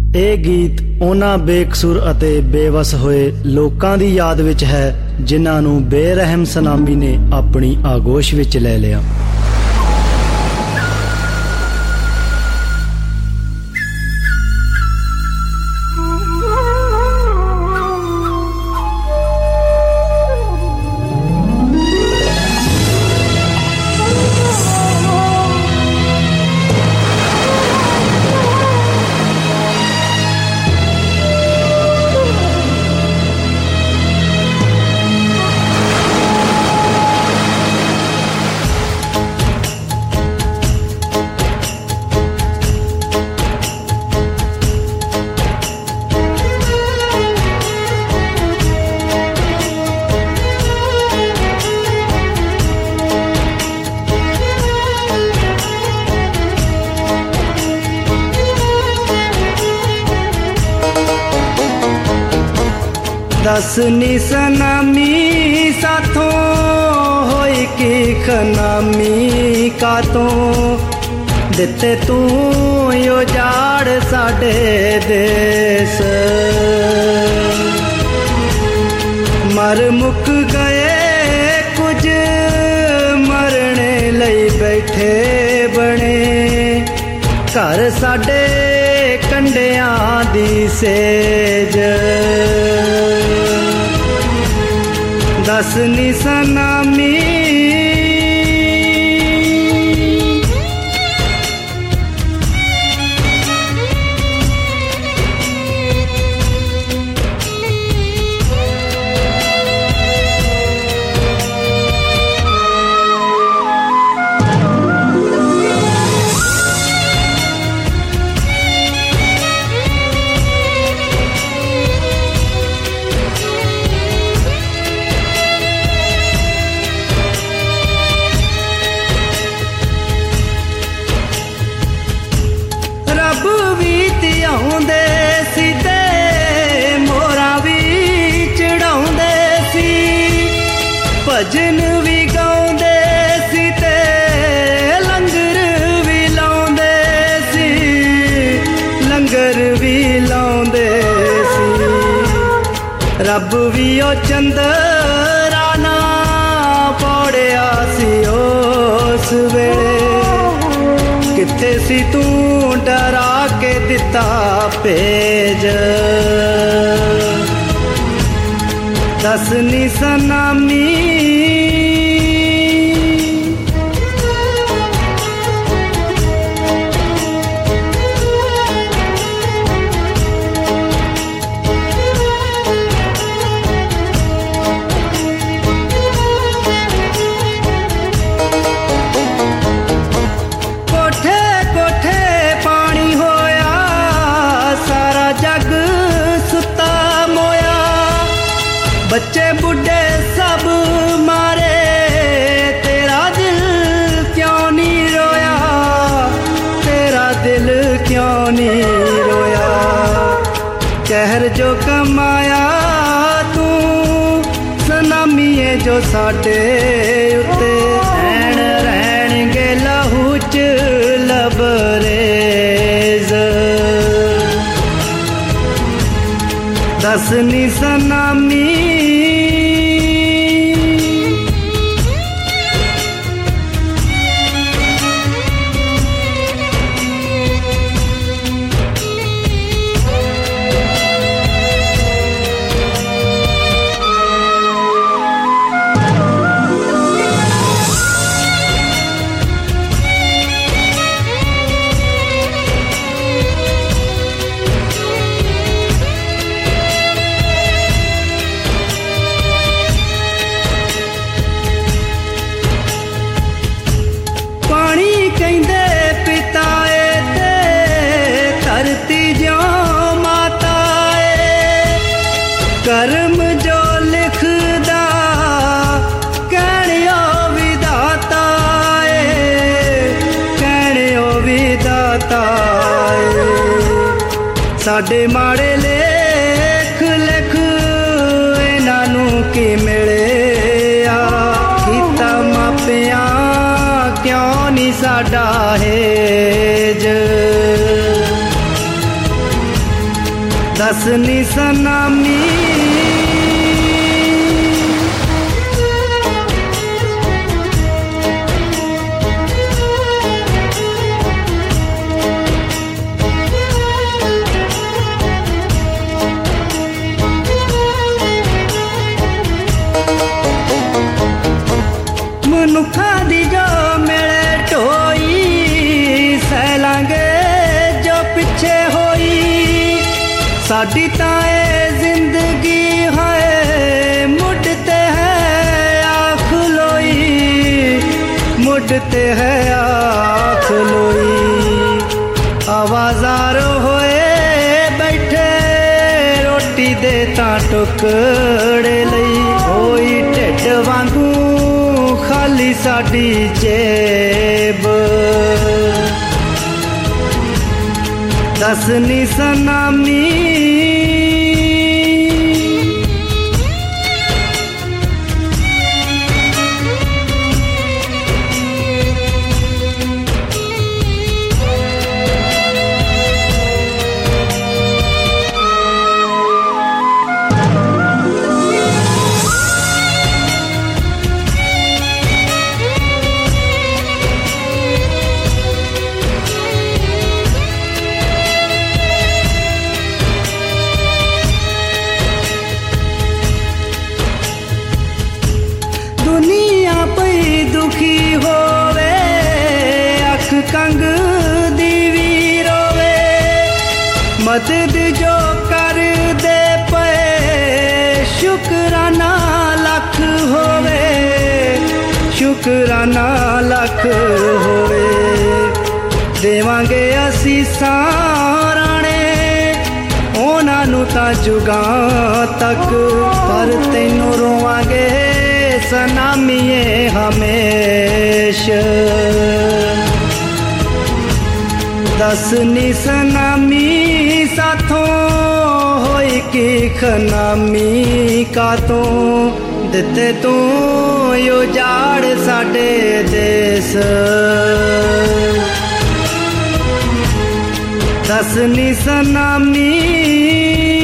ਇਹ ਗੀਤ ਉਹਨਾਂ ਬੇਕਸੂਰ ਅਤੇ ਬੇਵਸ ਹੋਏ ਲੋਕਾਂ ਦੀ ਯਾਦ ਵਿੱਚ ਹੈ ਜਿਨ੍ਹਾਂ ਨੂੰ ਬੇਰਹਿਮ ਸੁਨਾਮੀ ਨੇ ਆਪਣੀ ਆਗੋਸ਼ ਵਿੱਚ ਲੈ ਲਿਆ। दस नी सनामी साथों होई की खनामी कातों दिते तू यो जाड़ साडे देस मर मुक गए कुछ मरने लई बैठे बने घर साडे कंडियां दी सेज दस नी सनामी भजन भी गाउंदे सी ते लंगर भी लाउंदे सी लंगर भी लाउंदे सी रब भी ओ चंदरा ना पौड़िया सी उस वेले किथे सी तू डरा के दिता भेज दस नी सनामी कोठे कोठे पानी होया सारा जग सुता मोया बच्चे बुढ़े सब मारे तेरा दिल क्यों नहीं रोया तेरा दिल क्यों नहीं रोया कहर जो कमाया तू सनामीए जो साडे उत्ते रहन रहणगे लहू च लबरेज दस नी सनामी कर्म जो लिखदा कहणियो विधाता कहणियो विधाता साडे माड़े लेख लिख इन्हां नूं की मिले कीता मापिया क्यों नहीं साडा हेज दस नी सनामी मनुखा दी जो मेले ढोई सैलांगे जो पिछे होई साडी ताए जिंदगी है मुड़ते है आँख लोई मुड़ते है आँख लोई आवाज़ार होए बैठे रोटी दे ता टुकड़े लई होई ढिड वांगू खाली साडी जेब दस नी सनामी दुनिया पई दुखी होवे अख कंग दीवी रोवे मदद जो कर दे पे शुकराना लख होवे शुकराना लख होवे देवांगे असी साराणे ओना नू ता जुगां तक पर तैनू रोवांगे सनामीए हमेशा दस नी सनामी साथों होई की खनामी का तो दिते तू यो जाड़ साडे देश दस नी सनामी